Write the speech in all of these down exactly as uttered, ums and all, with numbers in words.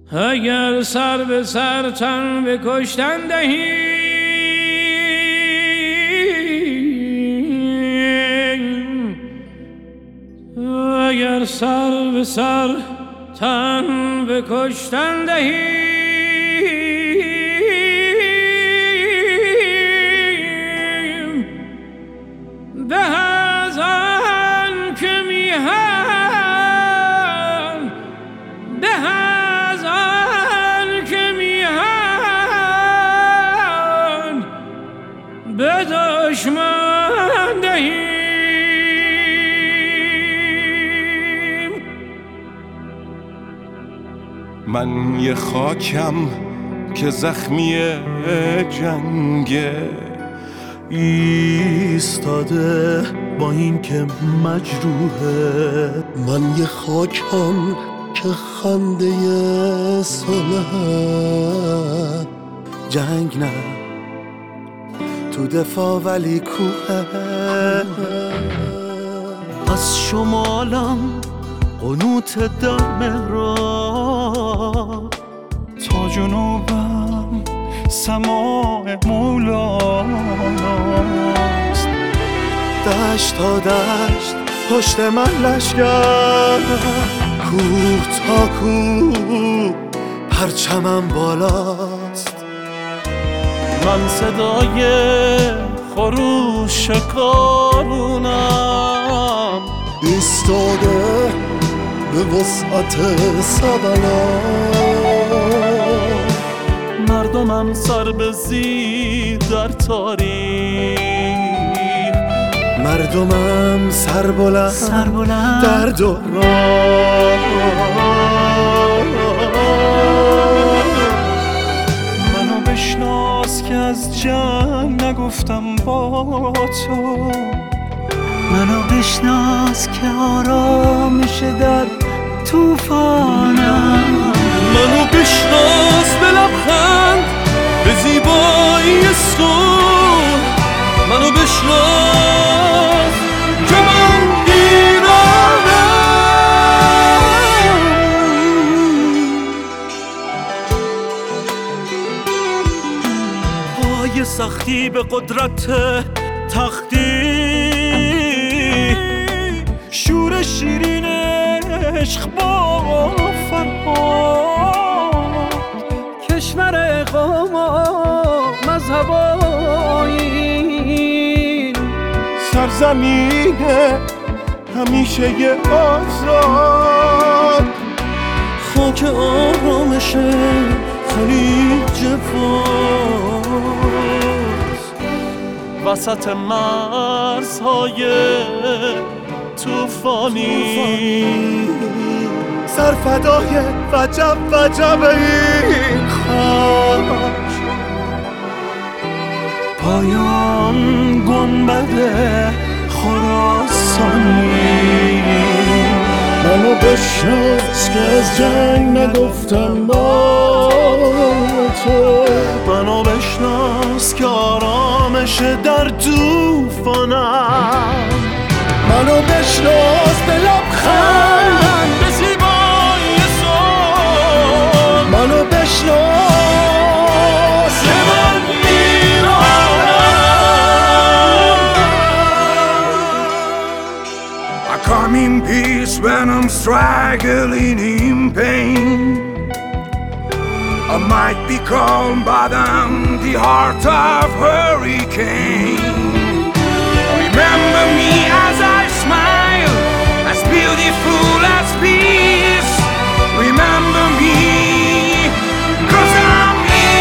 اگر سر به سر تن به کشتن دهیم، اگر سر به سر تن به کشتن دهیم، به از آن که میهن، به از آن که میهن به دشمن دهیم. من یه خاکم که زخمی جنگه، ایستاده با این که مجروحه. من یه خاکم که خنده صلحه، جنگ نه تو دفاع ولی کوه. از شمالم قنوت در مهراب، تا جنوبم سماع مولاست. دشت تا دشت پشت من لشگر، کوه تا کوه پرچمم بالاست. من صدای خروش کارونم، ایستاده به وسعت سبلا. مردمم سر به زیر در تاریخ، مردمم سر بلند, سر بلند در دوران. منو بشناس که از جنگ نگفتم با تو، منو بشناس که آرامش در توفانم. منو بشناس به لبخند به زیبایی صبح، منو بشناس که من ایرانم. پای سختی به قدرت تختی، شور شیرین عشق با فرهاد. کشور قوم و مذهب و آیین، سرزمین همیشه آزاد. خاک آرامش خلیج فارس، وسط مرزهای توفانی. سرفدای وجب وجب این خاک، پایان گنبد خراسانی. منو بشناس که از جنگ نگفتم با تو، منو بشناس که آرامش در توفانم. منو بشناس به لبخند به زیبایی صبح، منو بشناس که من ایرانم. I come in peace when I'm struggling in pain. I might be calm but I'm the heart of hurricane. Remember me as I smile, as beautiful as peace. Remember me, 'cause I'm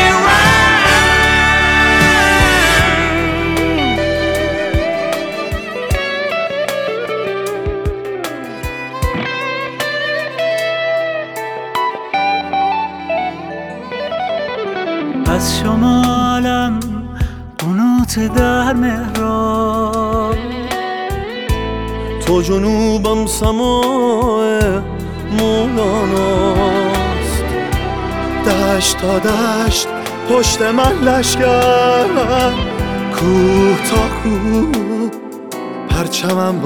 از شمالم قنوت در مهراب، تو جنوبم سماع مولاناست. دشت تا دشت پشت من لشگر، کوه تا کوه پرچمم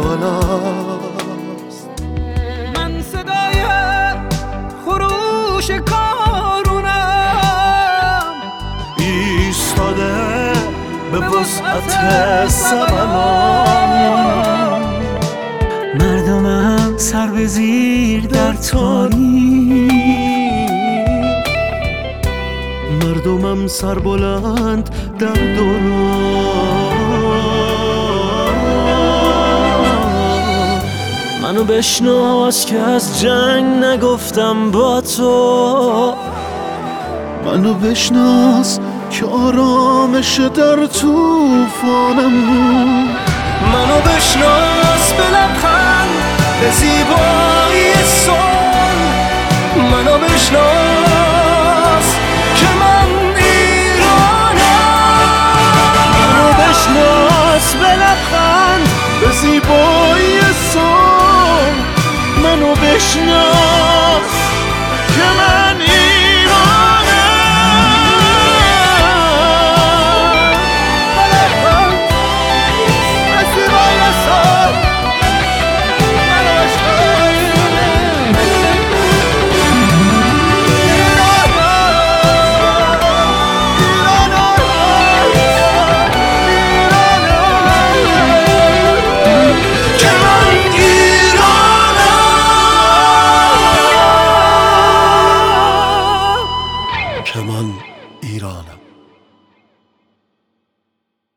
بالاست. من صدای خروش کار وسعت زمانم. مردمم سر به زیر در تاریک، مردمم سر بلند در دوران. منو بشناس که از جنگ نگفتم با تو، منو بشناس که آرامش در طوفانم. منو بشناس به لبخند، به زیبایی صلح. منو بشناس که من ایرانم. منو بشناس به لبخند، به زیبایی صلح. منو بشناس